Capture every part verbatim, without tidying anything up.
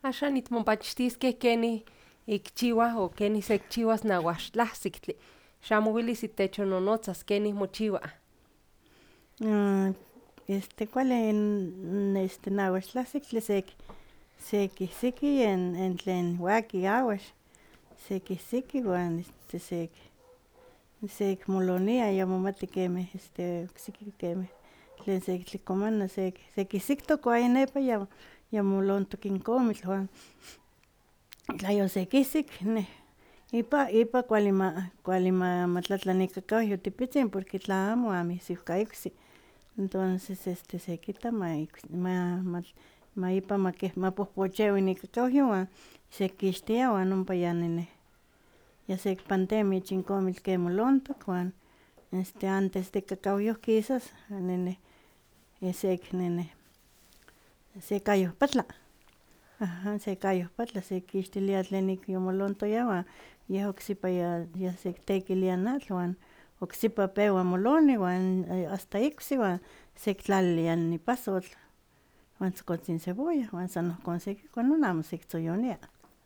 Axan nitmonpachtisqueh keni ikchiuah o keni sekchiuas nauaxtlahtziktli. Xamo uelis itechonnonotzas keni mochiua. Ah, este kuali n este nauaxtlahtziktli sek sekihsiki en en tlen waki auax, sekihsiki uan este sek sekmolonia aya momati kemeh este oksiki kemeh tlen sektlikomana sek sekihsiktok uan ya nepa ya yamolontok in komitl uan tla yosekihsik neh ipa ipa kuali ma kuali ma matlatlani kakahuas yotipitzin porque tla amo amo ihsiuhka iksi, entonces este sekita ma ma ma ipa makeh mapohpochewi ni kakahuyo uan sekixtia uan ompa ya neneh yasekpantemi ich in komitl ken molontok uan este antes de kakahuyoh kisas neneh sek neneh sekayohpatla, aha sekayohpatla sekixtilia tlen ik yomolontoya uan yeh oksipa ya yasektekilia in atl uan oksipa pewa moloni uan hasta iksi uan sektlalilia in ipasotl uan tzokotzin cebolla uan san ohkon sekikua, non amo sektzoyonia.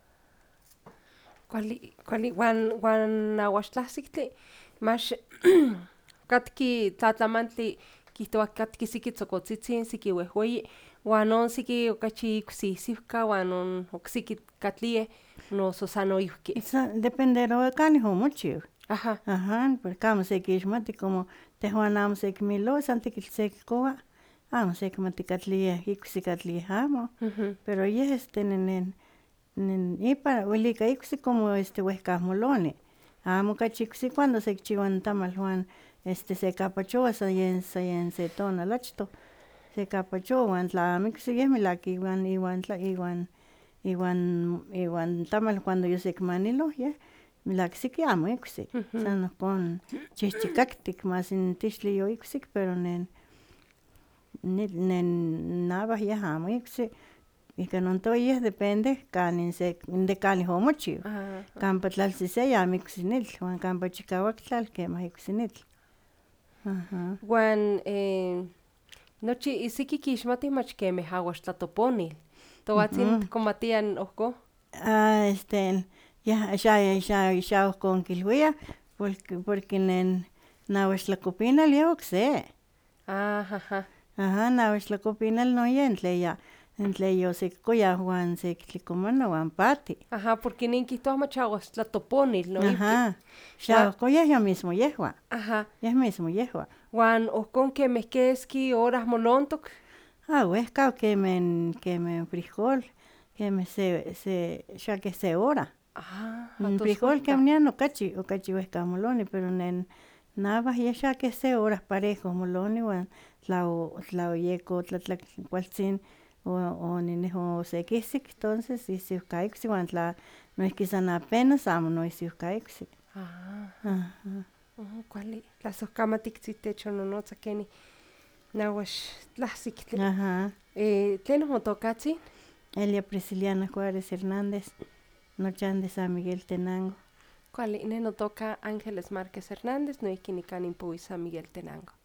Kuali kuali uan uan nauaxtlahtziktli mach katki tlatlamantli kihtowa katki siki tzokotzitzin siki wehweyi uan non siki okachi iksihsiuhka uan non oksiki katlieh noso san noihki. San dependerowa kanih omochiu, Aha. aha porque amo sekixmati como tehwan amo sekimilowa san tekitl sekikowa amo sekimati katlie iksi katlie amo, pero yeh este nenen nen ipa wel ika iksi como este wehka moloni, amo okachi iksi cuando sekichiua n tamal uan este sekapachowa san yen san yen se tonal achtoh sekapachowa uan tla amo iksi yeh melahka iwan iwan tla iwan iwan iwan tamal cuando yosekimaniloh yeh melahka siki amo iksi, san ohkon chihchikaktik mas n tixtli yoiksik pero nen nen nawa yeh amo iksi, ika non towa yeh depende kanin se de kanin omochiu, kampa tlaltziseya amo iksi nitl uan kampa chikawak tlal kemah iksi nitl. Uan eh nochi siki kixmatih mach kemeh auaxtlatoponil, towatzin tikomatia ohkon? Ah este yah xa xa ohkon kilwiah porque porque nen nauaxtlakopinal yeh okse, Aha. aha nauaxtlakopinal non yen tlen ya tlen yosekikoyah uan sektlikomana uan pati. Aha porque nin kihtowa mach auaxtlatoponil noihki. Aha, xa ohkon yeh ya mismo yehwa, Aha. yeh mismo yehwa. Uan ohkon kemeh keski hora molontok? Ah wehka kemeh kemeh frijol kemeh se se xa keh se hora, n frijol kemanian nian okachi okachi wehka moloni pero nen nawa yeh xa keh se hora parejo moloni uan tla o tla oyeka otlatlak kualtzin o oneneh osekihsik tonces ihsiuhka iksi uan tla noihki san apenas amo no ihsiuhka iksi. Kuali, tlasohkamatiktzin techonnonotza keni nauaxtlahtziktli. ¿Tlenon motokatzin? Elia Prisciliana Juarez Hernández, nochan de San Miguel Tenango. Kuali, neh notoka Ángeles Márquez Hernández, noihki nikan nipowi San Miguel Tenango.